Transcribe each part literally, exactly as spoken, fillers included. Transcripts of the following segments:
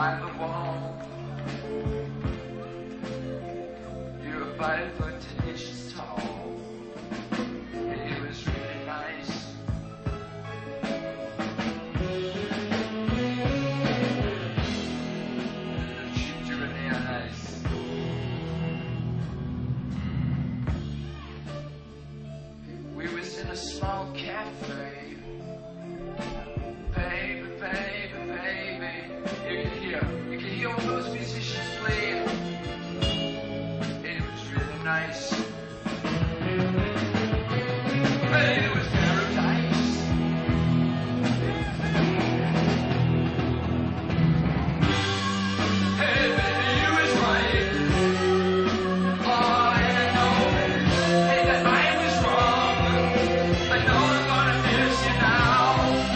by the wall. You're a five foot ten inches tall. It was really nice. Treat you really nice. We was in a small cafe. Baby, baby, baby. You can hear, you can hear all those musicians playing. It was really nice. It was paradise. Hey, baby, you was right. Oh, and I know, hey, that I was wrong. I know I'm gonna miss you now.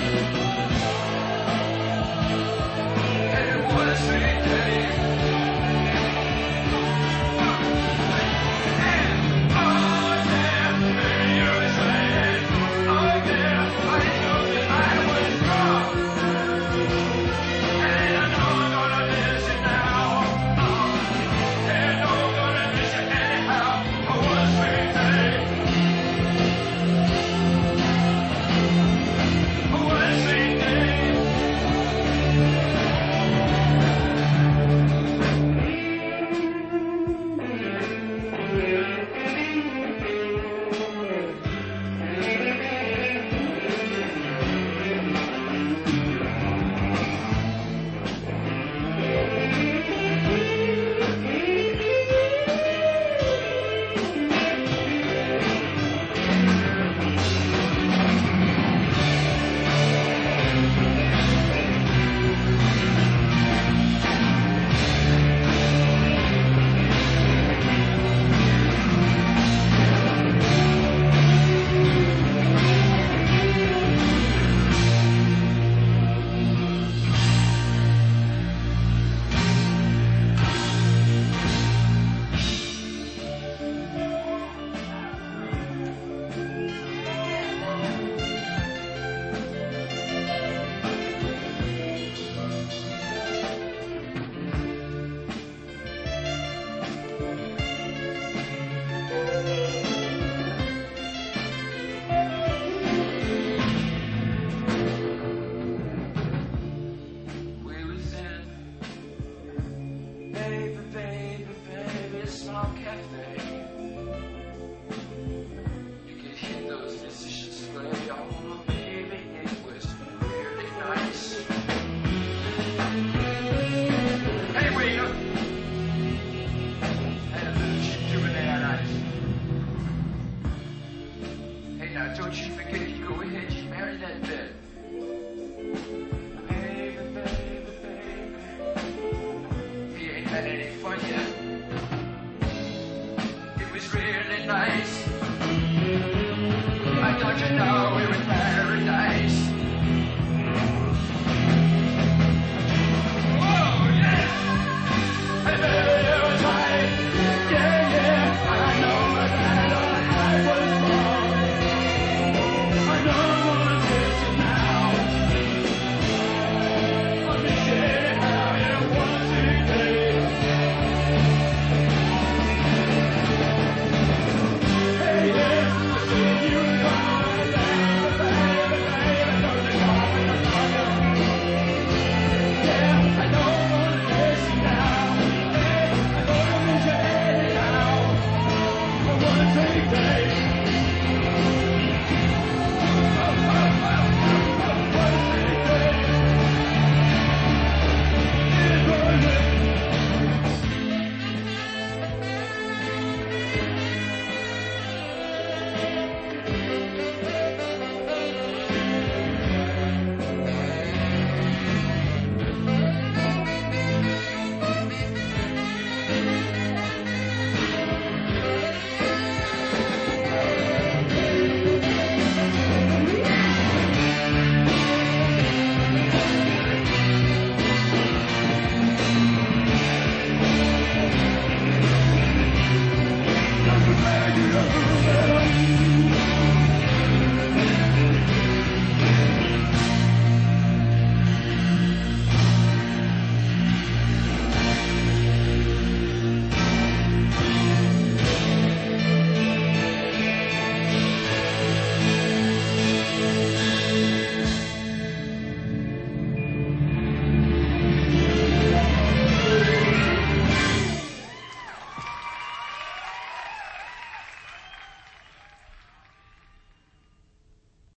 And what a sweet day. And, oh, yeah, baby, you was right. Oh, yeah, I know that I was wrong. And I know I'm gonna miss you now. Oh, and I know I'm gonna miss you anyhow. Oh, what a sweet day. Oh, what a sweet day. We was in, baby, baby, baby, small cafe. You could hear those musicians play. Oh, baby, it was really nice. Hey, waiter. Had a little chip to it on ice. Hey, now, don't you forget, you go ahead, you marry that bed.